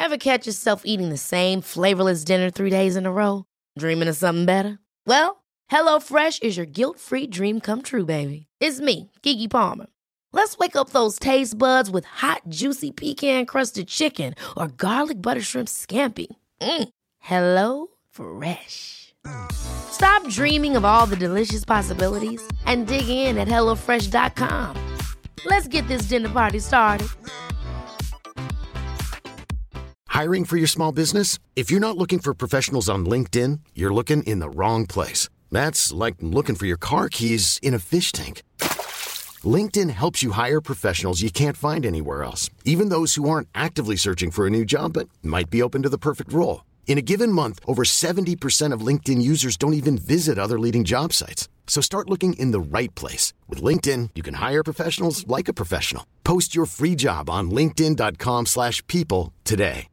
Ever catch yourself eating the same flavorless dinner 3 days in a row? Dreaming of something better? Well, HelloFresh is your guilt-free dream come true, baby. It's me, Keke Palmer. Let's wake up those taste buds with hot, juicy pecan-crusted chicken or garlic butter shrimp scampi. Hello Fresh. Stop dreaming of all the delicious possibilities and dig in at HelloFresh.com. Let's get this dinner party started. Hiring for your small business? If you're not looking for professionals on LinkedIn, you're looking in the wrong place. That's like looking for your car keys in a fish tank. LinkedIn helps you hire professionals you can't find anywhere else, even those who aren't actively searching for a new job but might be open to the perfect role. In a given month, over 70% of LinkedIn users don't even visit other leading job sites. So start looking in the right place. With LinkedIn, you can hire professionals like a professional. Post your free job on linkedin.com/people today.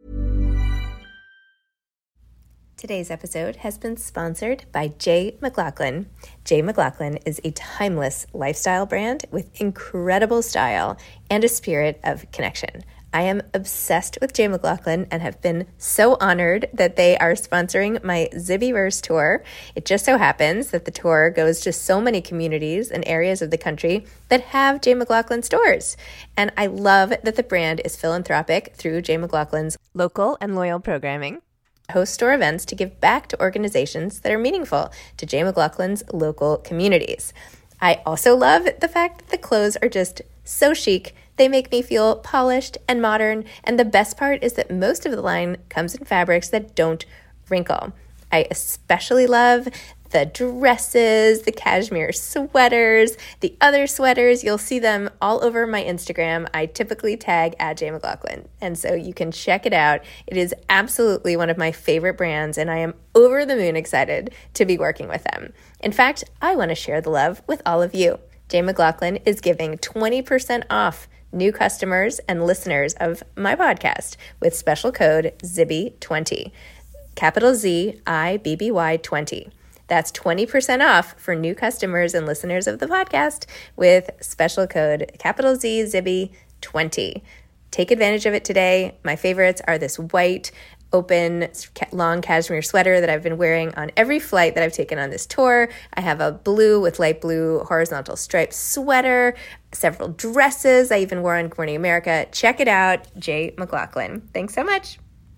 Today's episode has been sponsored by J. McLaughlin. J. McLaughlin is a timeless lifestyle brand with incredible style and a spirit of connection. I am obsessed with J. McLaughlin and have been so honored that they are sponsoring my Zibbyverse tour. It just so happens that the tour goes to so many communities and areas of the country that have J. McLaughlin stores. And I love that the brand is philanthropic through J. McLaughlin's local and loyal programming. Host store events to give back to organizations that are meaningful to J. McLaughlin's local communities. I also love the fact that the clothes are just so chic. They make me feel polished and modern, and the best part is that most of the line comes in fabrics that don't wrinkle. I especially love the dresses, the cashmere sweaters, the other sweaters. You'll see them all over my Instagram. I typically tag at J. McLaughlin, and so you can check it out. It is absolutely one of my favorite brands, and I am over the moon excited to be working with them. In fact, I want to share the love with all of you. J. McLaughlin is giving 20% off new customers and listeners of my podcast with special code ZIBBY20, capital ZIBBY 20. That's 20% off for new customers and listeners of the podcast with special code capital Z ZIBBY20. Take advantage of it today. My favorites are this white, open, long cashmere sweater that I've been wearing on every flight that I've taken on this tour. I have a blue with light blue horizontal striped sweater, several dresses I even wore on Good Morning America. Check it out, J. McLaughlin. Thanks so much.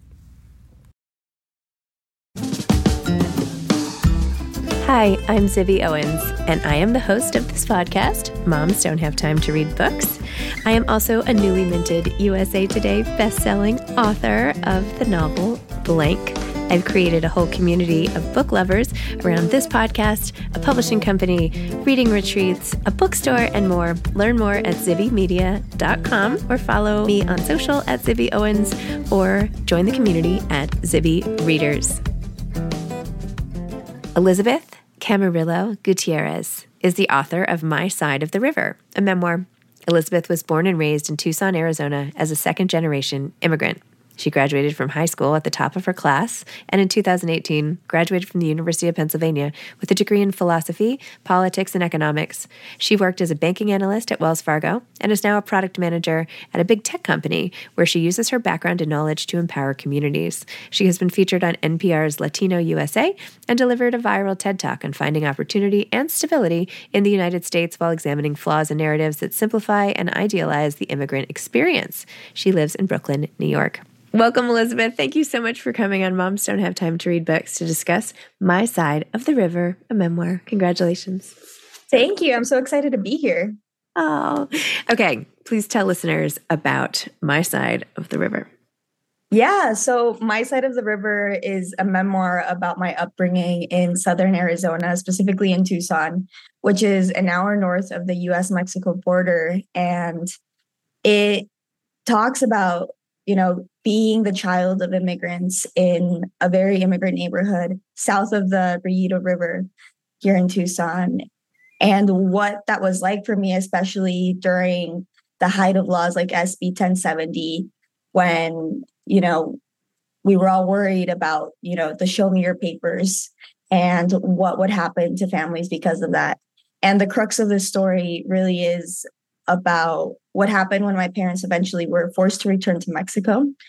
Hi, I'm Zibby Owens, and I am the host of this podcast, Moms Don't Have Time to Read Books. I am also a newly minted USA Today bestselling author of the novel Blank. I've created a whole community of book lovers around this podcast, a publishing company, reading retreats, a bookstore, and more. Learn more at zibbymedia.com or follow me on social at Zibby Owens or join the community at Zibby Readers. Elizabeth Camarillo Gutierrez is the author of My Side of the River, a memoir. Elizabeth was born and raised in Tucson, Arizona as a second-generation immigrant. She graduated from high school at the top of her class, and in 2018, graduated from the University of Pennsylvania with a degree in philosophy, politics, and economics. She worked as a banking analyst at Wells Fargo and is now a product manager at a big tech company where she uses her background and knowledge to empower communities. She has been featured on NPR's Latino USA and delivered a viral TED Talk on finding opportunity and stability in the United States while examining flaws and narratives that simplify and idealize the immigrant experience. She lives in Brooklyn, New York. Welcome, Elizabeth. Thank you so much for coming on Moms Don't Have Time to Read Books to discuss My Side of the River, a memoir. Congratulations. Thank you. I'm so excited to be here. Oh, okay. Please tell listeners about My Side of the River. Yeah. So My Side of the River is a memoir about my upbringing in Southern Arizona, specifically in Tucson, which is an hour north of the U.S.-Mexico border. And it talks about, being the child of immigrants in a very immigrant neighborhood south of the Rillito River here in Tucson, and what that was like for me, especially during the height of laws like SB 1070, when, we were all worried about, the show me your papers and what would happen to families because of that. And the crux of this story really is about what happened when my parents eventually were forced to return to Mexico.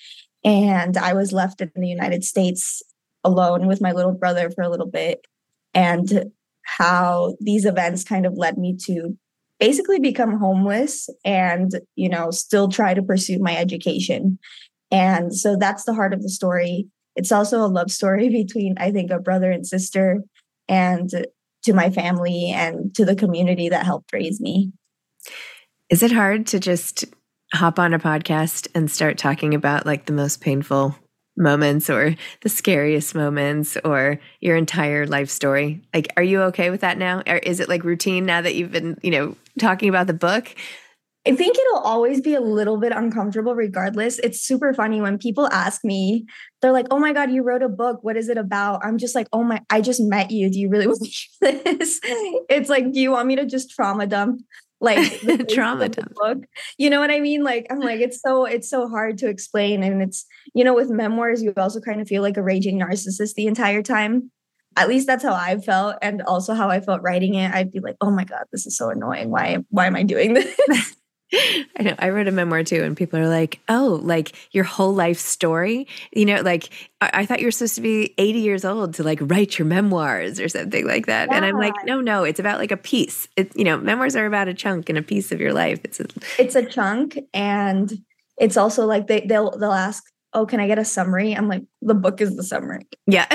And I was left in the United States alone with my little brother for a little bit, and how these events kind of led me to basically become homeless and, still try to pursue my education. And so that's the heart of the story. It's also a love story between, I think, a brother and sister, and to my family and to the community that helped raise me. Is it hard to just hop on a podcast and start talking about like the most painful moments or the scariest moments or your entire life story? Like, are you okay with that now? Or is it like routine now that you've been, talking about the book? I think it'll always be a little bit uncomfortable regardless. It's super funny when people ask me, they're like, oh my God, you wrote a book. What is it about? I'm just like, I just met you. Do you really want to hear this? It's like, do you want me to just trauma dump? Like trauma dump book? You know what I mean? Like, I'm like, it's so hard to explain. And it's, with memoirs, you also kind of feel like a raging narcissist the entire time. At least that's how I felt. And also how I felt writing it. I'd be like, oh my God, this is so annoying. Why am I doing this? I know. I wrote a memoir too, and people are like, oh, like your whole life story? Like I thought you were supposed to be 80 years old to like write your memoirs or something like that. Yeah. And I'm like, no, it's about like a piece. Memoirs are about a chunk and a piece of your life. It's a chunk. And it's also like they'll ask, oh, can I get a summary? I'm like, the book is the summary. Yeah.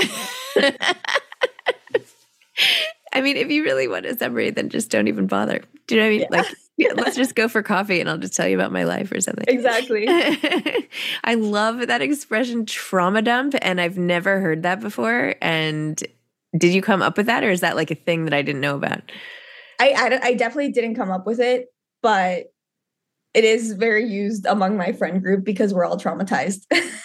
I mean, if you really want a summary, then just don't even bother. Do you know what I mean? Yeah. Like, let's just go for coffee and I'll just tell you about my life or something. Exactly. I love that expression, trauma dump, and I've never heard that before. And did you come up with that, or is that like a thing that I didn't know about? I definitely didn't come up with it, but it is very used among my friend group because we're all traumatized.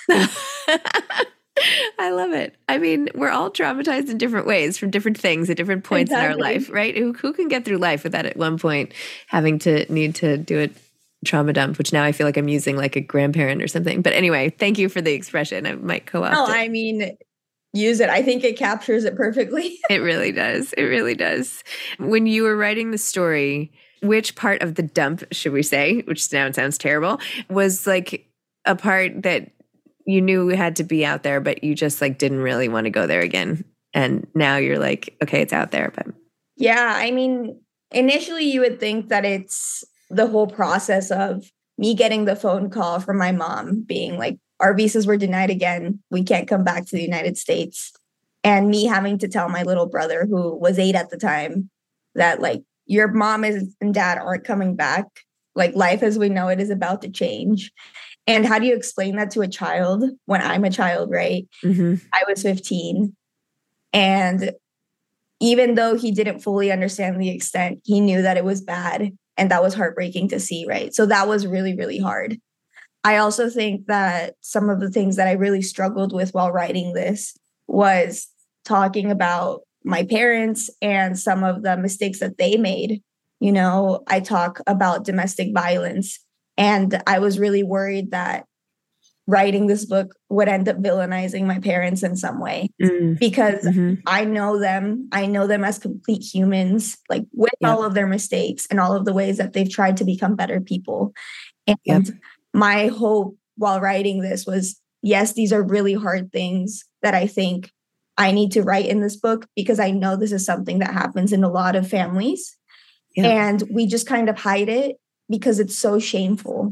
I love it. I mean, we're all traumatized in different ways from different things at different points in our life, right? Who can get through life without at one point having to need to do a trauma dump, which now I feel like I'm using like a grandparent or something. But anyway, thank you for the expression. I might co-opt it. I mean, use it. I think it captures it perfectly. It really does. It really does. When you were writing the story, which part of the dump, should we say, which now sounds terrible, was like a part that you knew had to be out there, but you just like didn't really want to go there again? And now you're like, okay, it's out there. But yeah, I mean, initially you would think that it's the whole process of me getting the phone call from my mom being like, our visas were denied again. We can't come back to the United States. And me having to tell my little brother, who was 8 at the time, that like, your mom and dad aren't coming back. Like, life as we know it is about to change. And how do you explain that to a child when I'm a child, right? Mm-hmm. I was 15. And even though he didn't fully understand the extent, he knew that it was bad. And that was heartbreaking to see, right? So that was really, really hard. I also think that some of the things that I really struggled with while writing this was talking about my parents and some of the mistakes that they made. I talk about domestic violence. And I was really worried that writing this book would end up villainizing my parents in some way, because I know them as complete humans, like with all of their mistakes and all of the ways that they've tried to become better people. And my hope while writing this was, yes, these are really hard things that I think I need to write in this book, because I know this is something that happens in a lot of families. And we just kind of hide it because it's so shameful.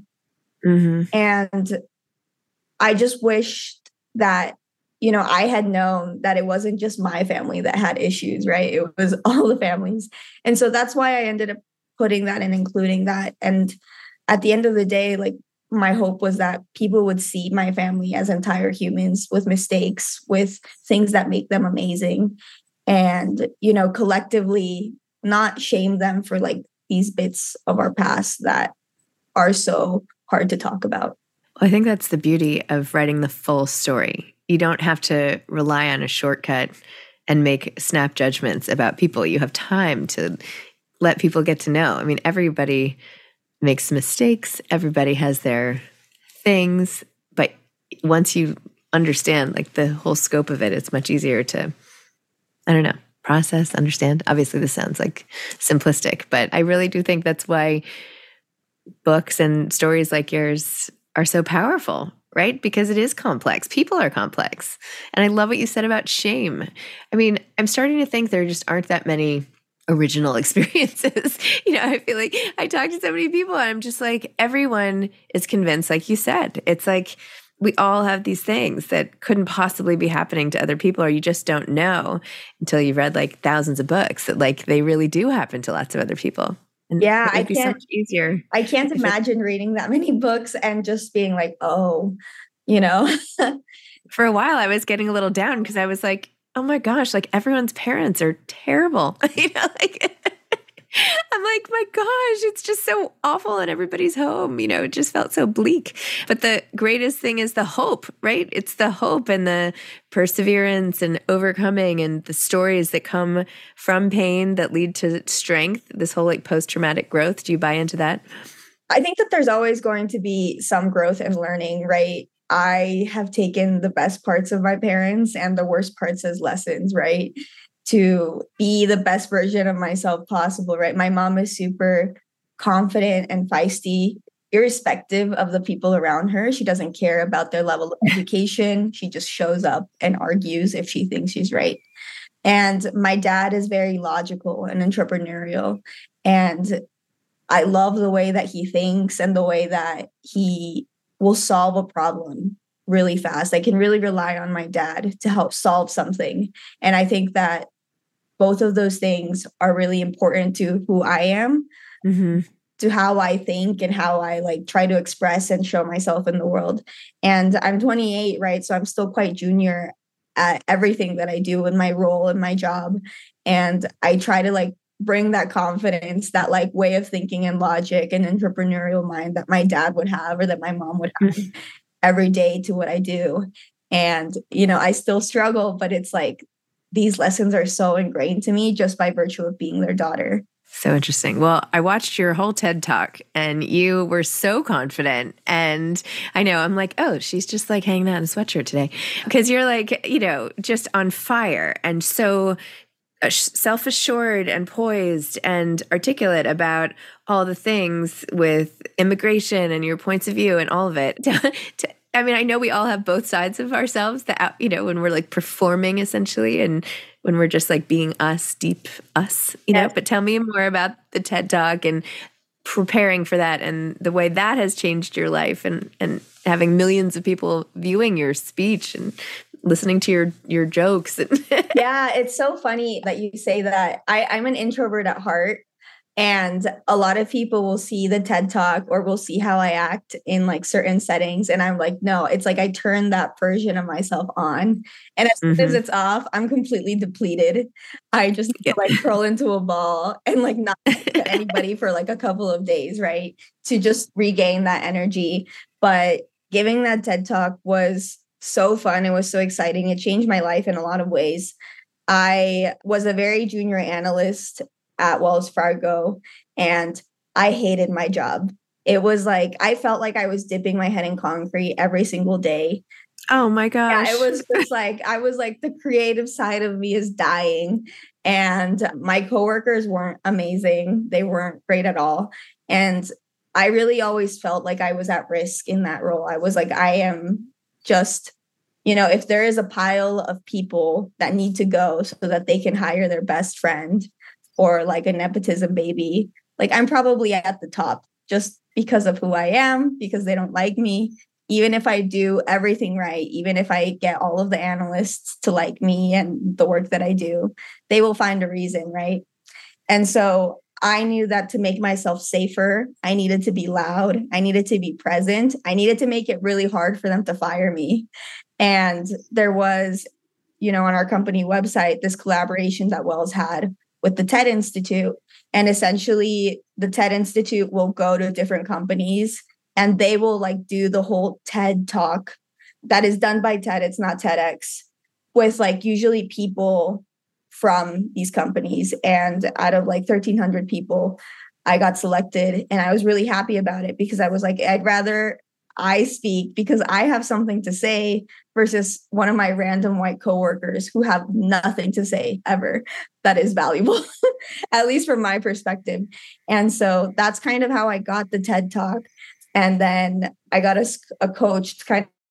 And I just wished that, I had known that it wasn't just my family that had issues, right? It was all the families. And so that's why I ended up putting that and including that. And at the end of the day, like, my hope was that people would see my family as entire humans with mistakes, with things that make them amazing. And, collectively not shame them for like these bits of our past that are so hard to talk about. Well, I think that's the beauty of writing the full story. You don't have to rely on a shortcut and make snap judgments about people. You have time to let people get to know. I mean, everybody makes mistakes. Everybody has their things. But once you understand like the whole scope of it, it's much easier to, process, understand. Obviously, this sounds like simplistic, but I really do think that's why books and stories like yours are so powerful, right? Because it is complex. People are complex. And I love what you said about shame. I mean, I'm starting to think there just aren't that many original experiences. I feel like I talk to so many people and I'm just like, everyone is convinced, like you said, it's like we all have these things that couldn't possibly be happening to other people, or you just don't know until you've read like thousands of books that like they really do happen to lots of other people. And yeah, it would be so much easier. I can't imagine reading that many books and just being like, oh, For a while I was getting a little down because I was like, oh my gosh, like everyone's parents are terrible. Like I'm like, my gosh, it's just so awful in everybody's home. It just felt so bleak. But the greatest thing is the hope, right? It's the hope and the perseverance and overcoming and the stories that come from pain that lead to strength, this whole like post-traumatic growth. Do you buy into that? I think that there's always going to be some growth and learning, right? I have taken the best parts of my parents and the worst parts as lessons, right? To be the best version of myself possible, right? My mom is super confident and feisty, irrespective of the people around her. She doesn't care about their level of education. She just shows up and argues if she thinks she's right. And my dad is very logical and entrepreneurial. And I love the way that he thinks and the way that he will solve a problem really fast. I can really rely on my dad to help solve something. And I think that both of those things are really important to who I am, to how I think and how I like try to express and show myself in the world. And I'm 28, right? So I'm still quite junior at everything that I do in my role and my job. And I try to like bring that confidence, that like way of thinking and logic and entrepreneurial mind that my dad would have or that my mom would have every day to what I do. And, I still struggle, but it's like these lessons are so ingrained to me just by virtue of being their daughter. So interesting. Well, I watched your whole TED Talk and you were so confident. And I know I'm like, oh, she's just like hanging out in a sweatshirt today. Because you're like, just on fire and so self-assured and poised and articulate about all the things with immigration and your points of view and all of it. I know we all have both sides of ourselves that, when we're like performing essentially and when we're just like being us, deep us, Yes. But tell me more about the TED Talk and preparing for that and the way that has changed your life and having millions of people viewing your speech and listening to your jokes. Yeah, it's so funny that you say that. I'm an introvert at heart. And a lot of people will see the TED Talk or will see how I act in like certain settings. And I'm like, no, it's like I turn that version of myself on. And as soon as it's off, I'm completely depleted. I just like curl into a ball and like not talk to anybody for like a couple of days, right? To just regain that energy. But giving that TED Talk was so fun. It was so exciting. It changed my life in a lot of ways. I was a very junior analyst at Wells Fargo, and I hated my job. It was like, I felt like I was dipping my head in concrete every single day. Oh my gosh. Yeah, it was just like, I was like, the creative side of me is dying. And my coworkers weren't amazing. They weren't great at all. And I really always felt like I was at risk in that role. I was like, I am just, if there is a pile of people that need to go so that they can hire their best friend or like a nepotism baby, like I'm probably at the top just because of who I am, because they don't like me. Even if I do everything right, even if I get all of the analysts to like me and the work that I do, they will find a reason, right? And so I knew that to make myself safer, I needed to be loud. I needed to be present. I needed to make it really hard for them to fire me. And there was, on our company website, this collaboration that Wells had with the TED Institute. And essentially the TED Institute will go to different companies and they will like do the whole TED Talk that is done by TED. It's not TEDx, with like usually people from these companies. And out of like 1,300 people, I got selected. And I was really happy about it because I was like, I'd rather I speak because I have something to say versus one of my random white coworkers who have nothing to say ever that is valuable, at least from my perspective. And so that's kind of how I got the TED Talk. And then I got a coach to kind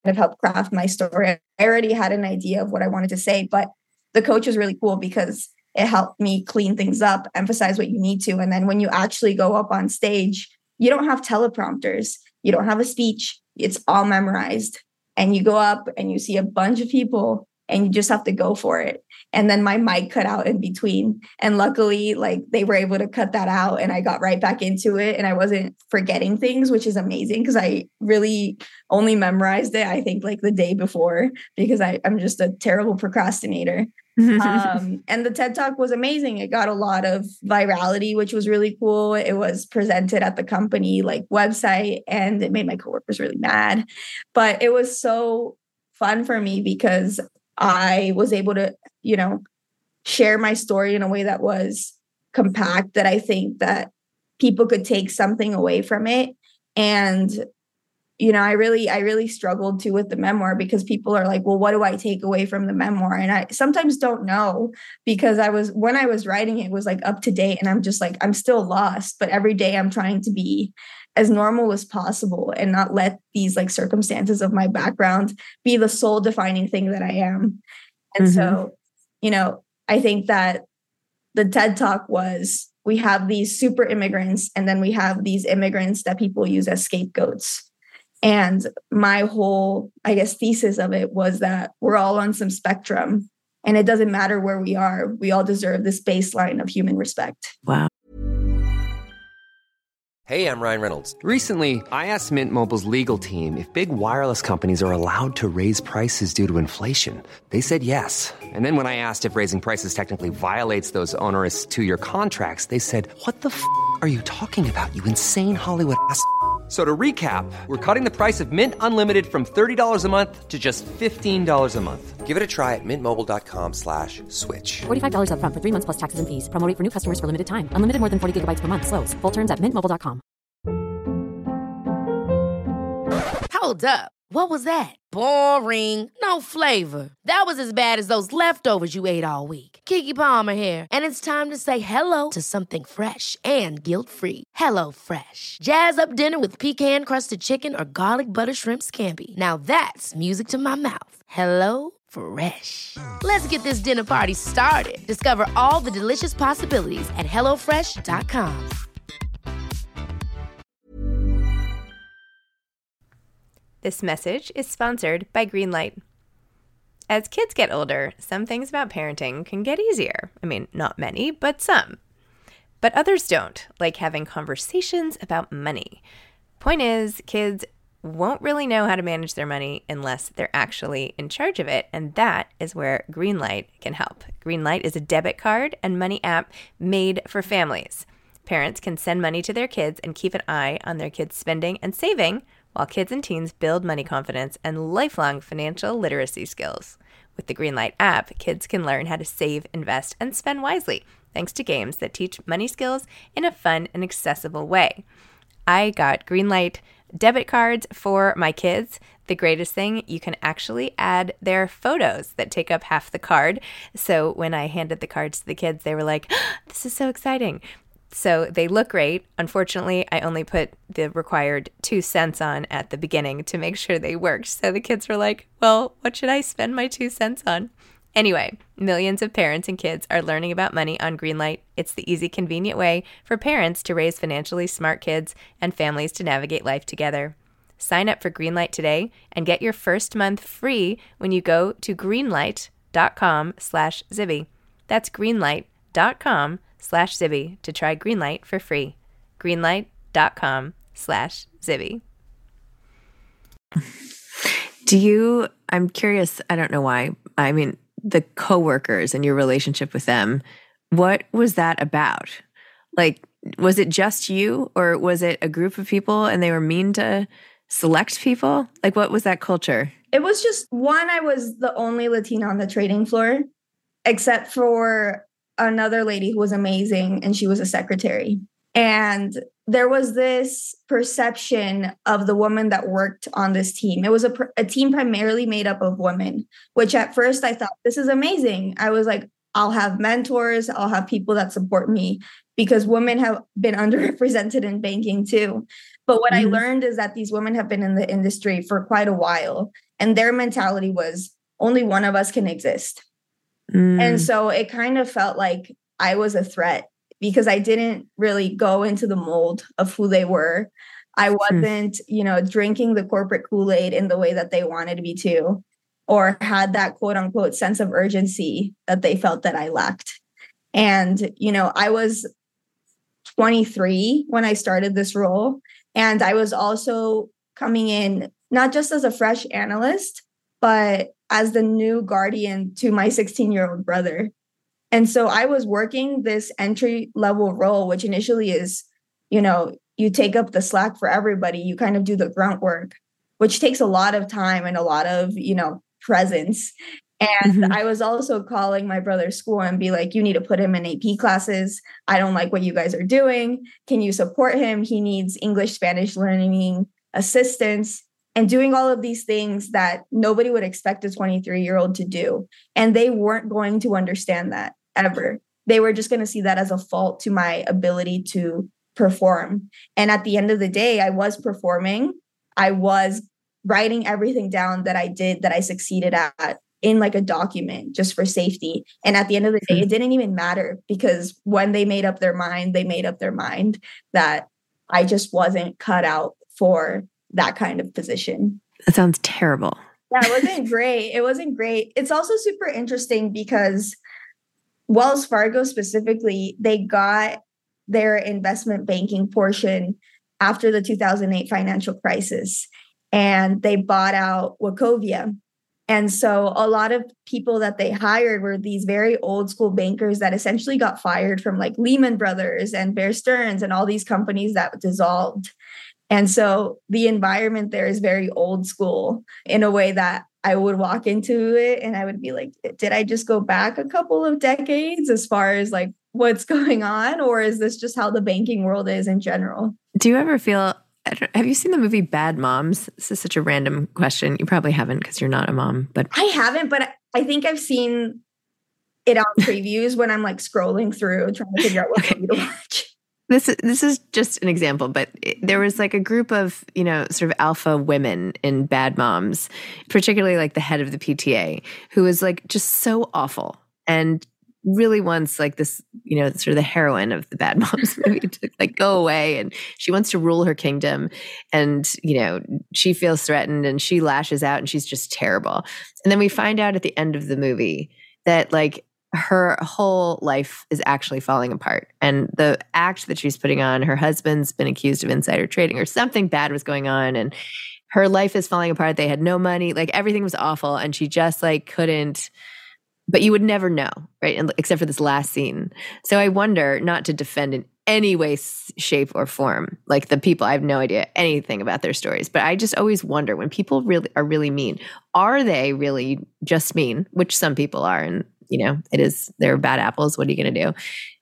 of help craft my story. I already had an idea of what I wanted to say, but the coach was really cool because it helped me clean things up, emphasize what you need to. And then when you actually go up on stage, you don't have teleprompters. You don't have a speech. It's all memorized. And you go up and you see a bunch of people and you just have to go for it. And then my mic cut out in between. And luckily, like, they were able to cut that out and I got right back into it. And I wasn't forgetting things, which is amazing because I really only memorized it, I think, like the day before, because I'm just a terrible procrastinator. And the TED Talk was amazing. It got a lot of virality, which was really cool. It was presented at the company like website and it made my coworkers really mad. But it was so fun for me because I was able to, share my story in a way that was compact, that I think that people could take something away from it. And I really struggled too with the memoir because people are like, well, what do I take away from the memoir? And I sometimes don't know because when I was writing it was like up to date and I'm just like, I'm still lost, but every day I'm trying to be as normal as possible and not let these like circumstances of my background be the sole defining thing that I am. And so, I think that the TED Talk was, we have these super immigrants and then we have these immigrants that people use as scapegoats. And my whole, I guess, thesis of it was that we're all on some spectrum and it doesn't matter where we are. We all deserve this baseline of human respect. Wow. Hey, I'm Ryan Reynolds. Recently, I asked Mint Mobile's legal team if big wireless companies are allowed to raise prices due to inflation. They said yes. And then when I asked if raising prices technically violates those onerous 2-year contracts, they said, "What the f*** are you talking about, you insane Hollywood ass f-?" So to recap, we're cutting the price of Mint Unlimited from $30 a month to just $15 a month. Give it a try at mintmobile.com/switch. $45 up front for 3 months plus taxes and fees. Promo rate for new customers for limited time. Unlimited more than 40 gigabytes per month. Slows full terms at mintmobile.com. Hold up. What was that? Boring. No flavor. That was as bad as those leftovers you ate all week. Keke Palmer here. And it's time to say hello to something fresh and guilt-free. Hello Fresh. Jazz up dinner with pecan-crusted chicken or garlic butter shrimp scampi. Now that's music to my mouth. Hello Fresh. Let's get this dinner party started. Discover all the delicious possibilities at hellofresh.com. This message is sponsored by Greenlight. As kids get older, some things about parenting can get easier. I mean, not many, but some. But others don't, like having conversations about money. Point is, kids won't really know how to manage their money unless they're actually in charge of it, and that is where Greenlight can help. Greenlight is a debit card and money app made for families. Parents can send money to their kids and keep an eye on their kids' spending and saving, while kids and teens build money confidence and lifelong financial literacy skills. With the Greenlight app, kids can learn how to save, invest, and spend wisely, thanks to games that teach money skills in a fun and accessible way. I got Greenlight debit cards for my kids. The greatest thing, you can actually add their photos that take up half the card. So when I handed the cards to the kids, they were like, oh, "This is so exciting." So they look great. Unfortunately, I only put the required 2 cents on at the beginning to make sure they worked. So the kids were like, well, what should I spend my 2 cents on? Anyway, millions of parents and kids are learning about money on Greenlight. It's the easy, convenient way for parents to raise financially smart kids and families to navigate life together. Sign up for Greenlight today and get your first month free when you go to greenlight.com/Zibby. That's greenlight.com/Zibby to try Greenlight for free. Greenlight.com/Zibby. I'm curious, I don't know why, I mean, the coworkers and your relationship with them, what was that about? Like, was it just you or was it a group of people and they were mean to select people? Like, what was that culture? It was just one, I was the only Latina on the trading floor, except for another lady who was amazing, and she was a secretary. And there was this perception of the woman that worked on this team. It was a team primarily made up of women, which at first I thought, this is amazing. I was like, I'll have mentors, I'll have people that support me, because women have been underrepresented in banking too. But what I learned is that these women have been in the industry for quite a while. And their mentality was only one of us can exist. And so it kind of felt like I was a threat because I didn't really go into the mold of who they were. I wasn't, drinking the corporate Kool-Aid in the way that they wanted me to, or had that quote unquote sense of urgency that they felt that I lacked. And, I was 23 when I started this role. And I was also coming in not just as a fresh analyst, but as the new guardian to my 16-year-old brother. And so I was working this entry level role, which initially is, you take up the slack for everybody. You kind of do the grunt work, which takes a lot of time and a lot of, presence. And I was also calling my brother's school and be like, you need to put him in AP classes. I don't like what you guys are doing. Can you support him? He needs English, Spanish learning assistance, and doing all of these things that nobody would expect a 23-year-old to do. And they weren't going to understand that ever. They were just going to see that as a fault to my ability to perform. And at the end of the day, I was performing. I was writing everything down that I did, that I succeeded at, in like a document just for safety. And at the end of the day, it didn't even matter, because when they made up their mind, that I just wasn't cut out for that kind of position. That sounds terrible. Yeah, it wasn't great. It wasn't great. It's also super interesting because Wells Fargo specifically, they got their investment banking portion after the 2008 financial crisis, and they bought out Wachovia. And so a lot of people that they hired were these very old school bankers that essentially got fired from like Lehman Brothers and Bear Stearns and all these companies that dissolved. And so the environment there is very old school in a way that I would walk into it and I would be like, did I just go back a couple of decades as far as like what's going on? Or is this just how the banking world is in general? Do you ever feel, have you seen the movie Bad Moms? This is such a random question. You probably haven't because you're not a mom, but I haven't, but I think I've seen it on previews when I'm like scrolling through trying to figure out what movie to watch. This is just an example, but there was like a group of, sort of alpha women in Bad Moms, particularly like the head of the PTA, who was like just so awful and really wants like this, sort of the heroine of the Bad Moms movie to like go away, and she wants to rule her kingdom, and she feels threatened and she lashes out and she's just terrible. And then we find out at the end of the movie that like her whole life is actually falling apart. And the act that she's putting on, her husband's been accused of insider trading or something bad was going on, and her life is falling apart. They had no money, like everything was awful. And she just like couldn't, but you would never know, right? And except for this last scene. So I wonder, not to defend in any way, shape or form, like the people, I have no idea anything about their stories, but I just always wonder when people really are really mean, are they really just mean, which some people are, and they're bad apples. What are you going to do?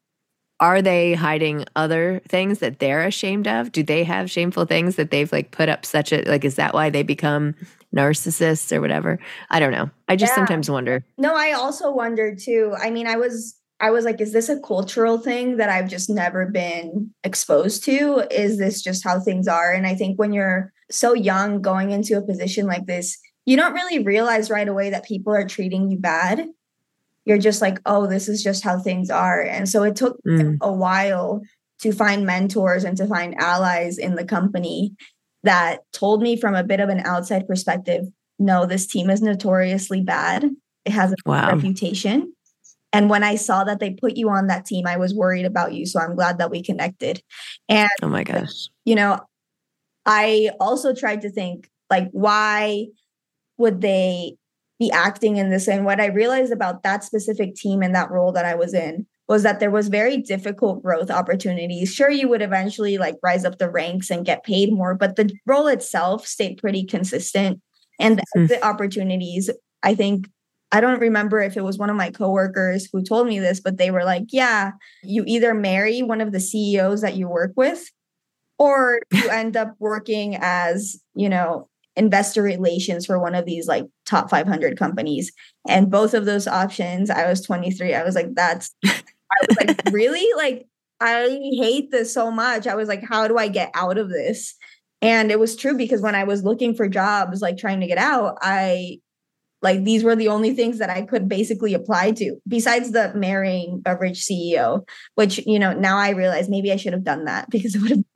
Are they hiding other things that they're ashamed of? Do they have shameful things that they've like put up is that why they become narcissists or whatever? I don't know. I just sometimes wonder. No, I also wonder too. I mean, I was like, is this a cultural thing that I've just never been exposed to? Is this just how things are? And I think when you're so young going into a position like this, you don't really realize right away that people are treating you bad. You're just like, oh, this is just how things are. And so it took a while to find mentors and to find allies in the company that told me from a bit of an outside perspective, no, this team is notoriously bad. It has a reputation. And when I saw that they put you on that team, I was worried about you. So I'm glad that we connected. And, oh my gosh, I also tried to think like, why would they be acting in this? And what I realized about that specific team and that role that I was in was that there was very difficult growth opportunities. Sure, you would eventually like rise up the ranks and get paid more, but the role itself stayed pretty consistent. And the exit opportunities, I don't remember if it was one of my coworkers who told me this, but they were like, yeah, you either marry one of the CEOs that you work with, or you end up working as, investor relations for one of these like top 500 companies. And both of those options, I was 23. I was like, I was like, really? Like, I hate this so much. I was like, how do I get out of this? And it was true because when I was looking for jobs, like trying to get out, these were the only things that I could basically apply to besides the marrying beverage CEO, which, now I realize maybe I should have done that because it would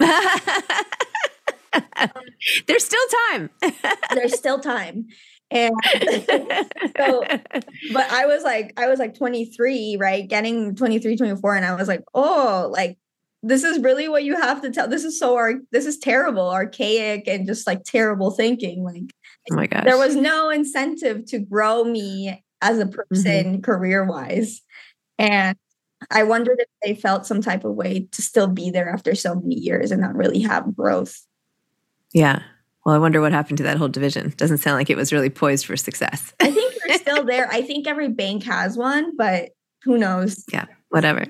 have. There's still time. There's still time. And so, but I was like 23, right? Getting 23, 24. And I was like, oh, like, this is really what you have to tell. This is terrible, archaic, and just like terrible thinking. Like, oh my gosh. There was no incentive to grow me as a person career-wise. And I wondered if they felt some type of way to still be there after so many years and not really have growth. Yeah. Well, I wonder what happened to that whole division. Doesn't sound like it was really poised for success. I think they're still there. I think every bank has one, but who knows? Yeah, whatever.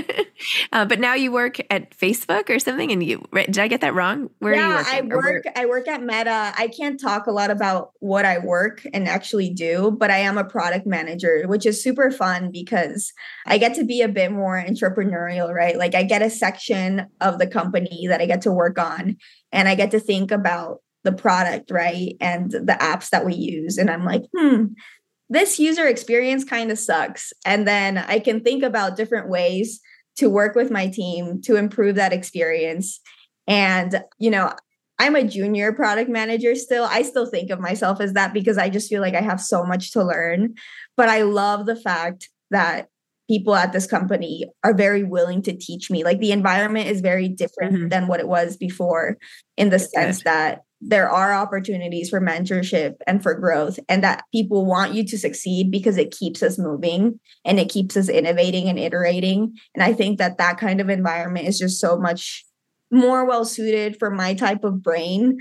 But now you work at Facebook or something, and did I get that wrong? Where are you working? I work at Meta. I can't talk a lot about what I work and actually do, but I am a product manager, which is super fun because I get to be a bit more entrepreneurial, right? Like I get a section of the company that I get to work on, and I get to think about the product, right? And the apps that we use. And I'm like, this user experience kind of sucks. And then I can think about different ways to work with my team to improve that experience. And, I'm a junior product manager still. I still think of myself as that because I just feel like I have so much to learn. But I love the fact that people at this company are very willing to teach me. Like the environment is very different than what it was before in the sense that there are opportunities for mentorship and for growth, and that people want you to succeed because it keeps us moving and it keeps us innovating and iterating. And I think that kind of environment is just so much more well suited for my type of brain.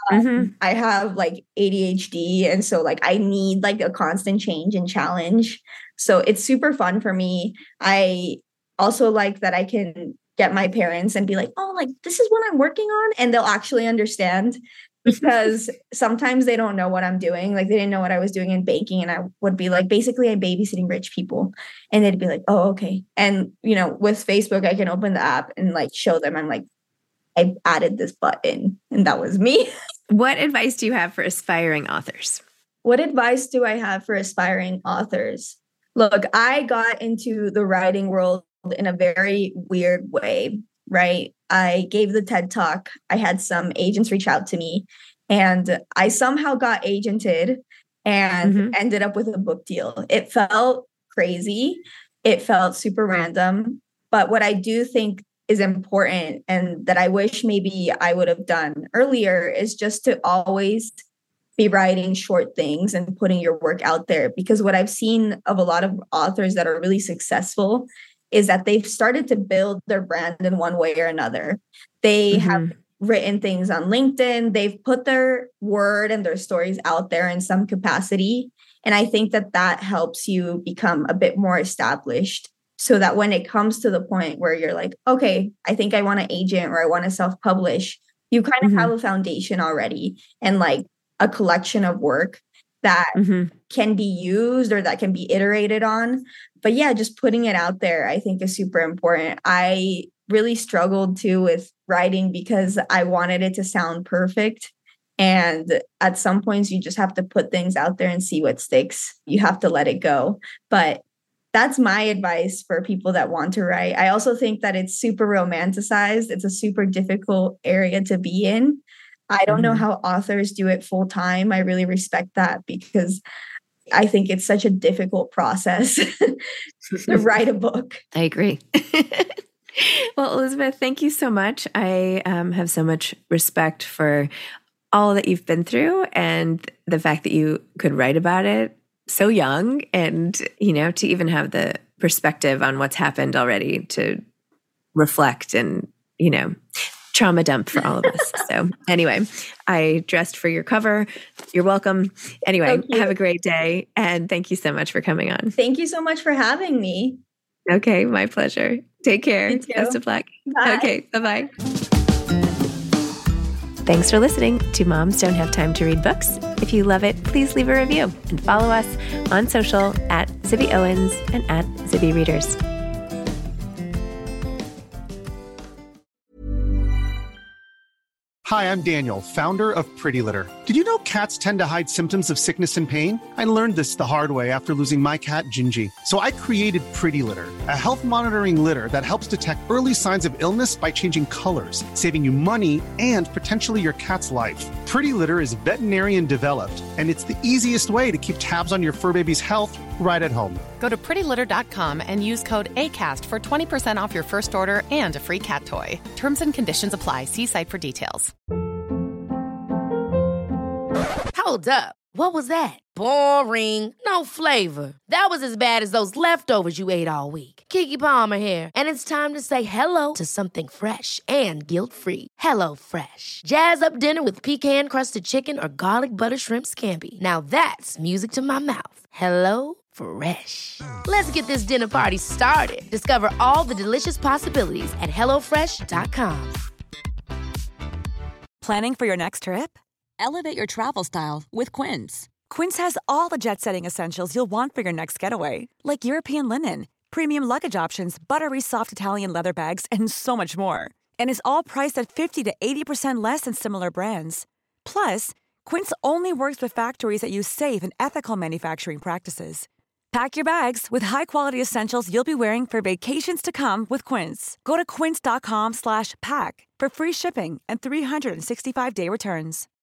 I have like ADHD. And so like I need like a constant change and challenge. So it's super fun for me. I also like that I can get my parents and be like, oh, like this is what I'm working on. And they'll actually understand. Because sometimes they don't know what I'm doing. Like they didn't know what I was doing in banking. And I would be like, basically I'm babysitting rich people. And they'd be like, oh, okay. And, with Facebook, I can open the app and like show them. I'm like, I added this button and that was me. What advice do you have for aspiring authors? What advice do I have for aspiring authors? Look, I got into the writing world in a very weird way. Right. I gave the TED Talk. I had some agents reach out to me and I somehow got agented and ended up with a book deal. It felt crazy. It felt super random. But what I do think is important and that I wish maybe I would have done earlier is just to always be writing short things and putting your work out there. Because what I've seen of a lot of authors that are really successful is that they've started to build their brand in one way or another. They have written things on LinkedIn. They've put their word and their stories out there in some capacity. And I think that helps you become a bit more established so that when it comes to the point where you're like, okay, I think I want an agent or I want to self-publish, you kind of have a foundation already and like a collection of work that can be used or that can be iterated on. But yeah, just putting it out there, I think is super important. I really struggled too with writing because I wanted it to sound perfect. And at some points, you just have to put things out there and see what sticks. You have to let it go. But that's my advice for people that want to write. I also think that it's super romanticized. It's a super difficult area to be in. I don't know how authors do it full time. I really respect that because I think it's such a difficult process to write a book. I agree. Well, Elizabeth, thank you so much. I have so much respect for all that you've been through and the fact that you could write about it so young and, to even have the perspective on what's happened already to reflect and, trauma dump for all of us. So anyway, I dressed for your cover. You're welcome. Anyway, have a great day. And thank you so much for coming on. Thank you so much for having me. Okay, my pleasure. Take care. You too. Best of luck. Bye. Okay, bye-bye. Thanks for listening to Moms Don't Have Time to Read Books. If you love it, please leave a review and follow us on social at Zibby Owens and at Zibby Readers. Hi, I'm Daniel, founder of Pretty Litter. Did you know cats tend to hide symptoms of sickness and pain? I learned this the hard way after losing my cat, Gingy. So I created Pretty Litter, a health monitoring litter that helps detect early signs of illness by changing colors, saving you money and potentially your cat's life. Pretty Litter is veterinarian developed, and it's the easiest way to keep tabs on your fur baby's health right at home. Go to prettylitter.com and use code ACAST for 20% off your first order and a free cat toy. Terms and conditions apply. See site for details. Hold up. What was that? Boring. No flavor. That was as bad as those leftovers you ate all week. Keke Palmer here, and it's time to say hello to something fresh and guilt-free. Hello Fresh. Jazz up dinner with pecan-crusted chicken or garlic butter shrimp scampi. Now that's music to my mouth. Hello Fresh. Let's get this dinner party started. Discover all the delicious possibilities at hellofresh.com. Planning for your next trip? Elevate your travel style with Quince. Quince has all the jet-setting essentials you'll want for your next getaway, like European linen, premium luggage options, buttery soft Italian leather bags, and so much more. And is all priced at 50 to 80% less than similar brands. Plus, Quince only works with factories that use safe and ethical manufacturing practices. Pack your bags with high-quality essentials you'll be wearing for vacations to come with Quince. Go to quince.com/pack for free shipping and 365-day returns.